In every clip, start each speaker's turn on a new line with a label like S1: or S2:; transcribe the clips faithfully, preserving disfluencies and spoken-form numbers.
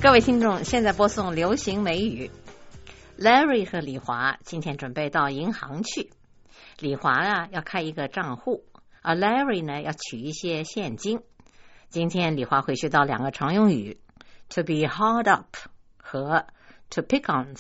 S1: 各位听众，现在播送流行美语。Larry 和李华今天准备到银行去。李华啊要开一个账户，而 Larry 呢要取一些现金。今天李华会学到两个常用语 to be hard up 和 to pick on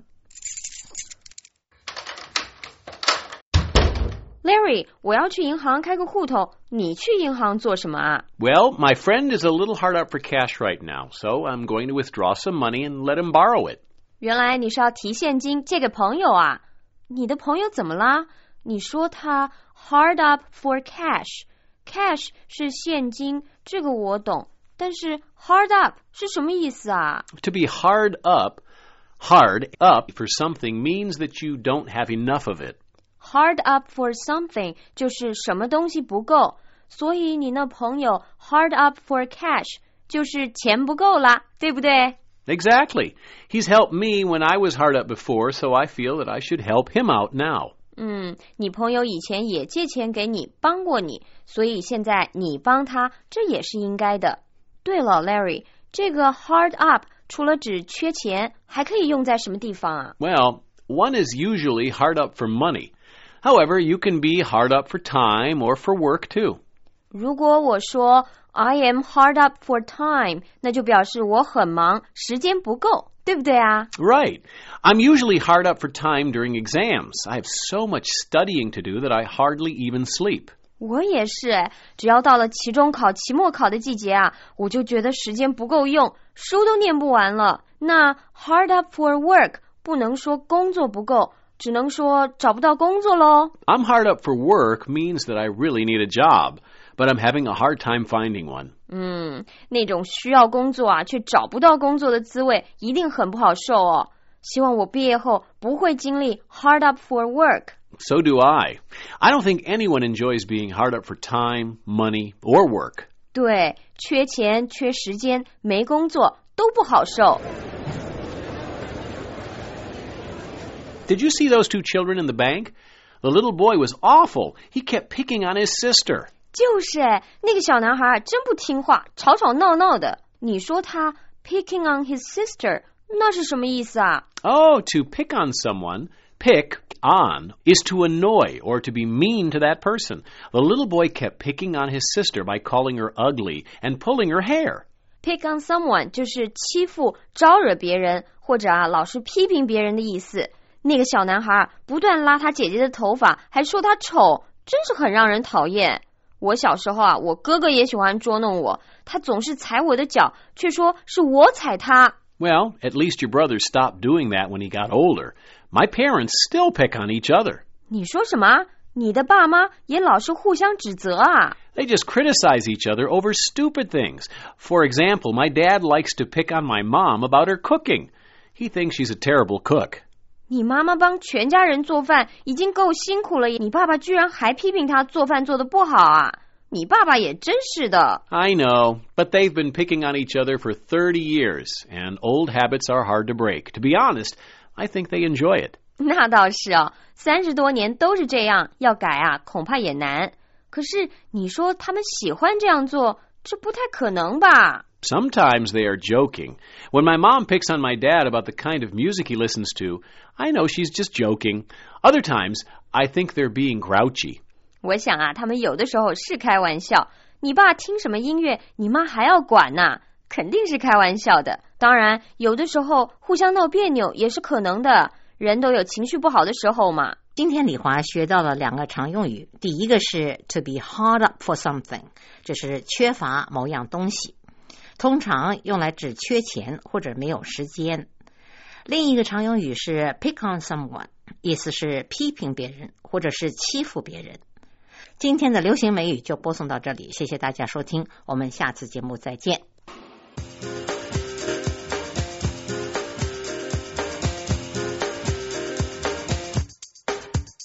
S1: someone。Larry，
S2: 我要去银行开个户头，你去银行做什么啊？
S3: Well, my friend is a little hard up for cash right now, so I'm going to withdraw some money and let him borrow it.
S2: 原来你是要提现金借给朋友啊？你的朋友怎么啦？你说他 hard up for cash. Cash 是现金，这个我懂，但是 hard up 是什么意思啊？
S3: To be hard up, hard up for something means that you don't have enough of it.Hard
S2: up for something 就是什么东西不够，所以你那朋友 hard up for cash 就是钱不够啦，对不对？
S3: Exactly. He's helped me when I was hard up before, so I feel that I should help him out now.
S2: 嗯，你朋友以前也借钱给你，帮过你，所以现在你帮他，这也是应该的。对了 Larry， 这个 hard up 除了指缺钱，还可以用在什么地方啊？
S3: Well, one is usually hard up for money.However, you can be hard up for time or for work, too.
S2: 如果我说 I am hard up for time, 那就表示我很忙，时间不够，对不对啊？
S3: Right. I'm usually hard up for time during exams. I have so much studying to do that I hardly even sleep.
S2: 我也是，只要到了期中考、期末考的季节啊，我就觉得时间不够用，书都念不完了。那 hard up for work 不能说工作不够，只能说找不到工作咯。
S3: I'm hard up for work means that I really need a job, but I'm having a hard time finding one.
S2: 嗯，那种需要工作啊，却找不到工作的滋味一定很不好受哦。希望我毕业后不会经历 hard up for work.
S3: So do I. I don't think anyone enjoys being hard up for time, money, or work.
S2: 对，缺钱、缺时间、没工作都不好受。
S3: Did you see those two children in the bank? The little boy was awful. He kept picking on his sister.
S2: 就是那个小男孩真不听话，吵吵闹闹的。你说他 picking on his sister, 那是什么意思啊？
S3: Oh, to pick on someone, pick on, is to annoy or to be mean to that person. The little boy kept picking on his sister by calling her ugly and pulling her hair.
S2: Pick on someone 就是欺负、招惹别人，或者啊老是批评别人的意思。那个小男孩不断拉他姐姐的头发，还说他丑，真是很让人讨厌。我小时候啊，我哥哥也喜欢捉弄我，他总是踩我的脚，却说是我踩他。
S3: Well, at least your brother stopped doing that when he got older. My parents still pick on each other.
S2: 你说什么？你的爸妈也老是互相指责啊？
S3: They just criticize each other over stupid things. For example, my dad likes to pick on my mom about her cooking. He thinks she's a terrible cook.
S2: 你妈妈帮全家人做饭已经够辛苦了，你爸爸居然还批评她做饭做得不好啊！你爸爸也真是的。
S3: I know, but they've been picking on each other for thirty years, and old habits are hard to break. To be honest, I think they enjoy it.
S2: 那倒是哦，三十多年都是这样，要改啊，恐怕也难。可是你说他们喜欢这样做，这不太可能吧
S3: ？Sometimes they are joking. When my mom picks on my dad about the kind of music he listens to, I know she's just joking. Other times, I think they're being grouchy.
S2: 我想啊，他们有的时候是开玩笑。你爸听什么音乐，你妈还要管呢，肯定是开玩笑的。当然，有的时候互相闹别扭也是可能的，人都有情绪不好的时候嘛。
S1: 今天李华学到了两个常用语，第一个是 to be hard up for something， 这是缺乏某样东西。通常用来指缺钱或者没有时间。另一个常用语是 pick on someone， 意思是批评别人或者是欺负别人。今天的流行美语就播送到这里，谢谢大家收听，我们下次节目再见。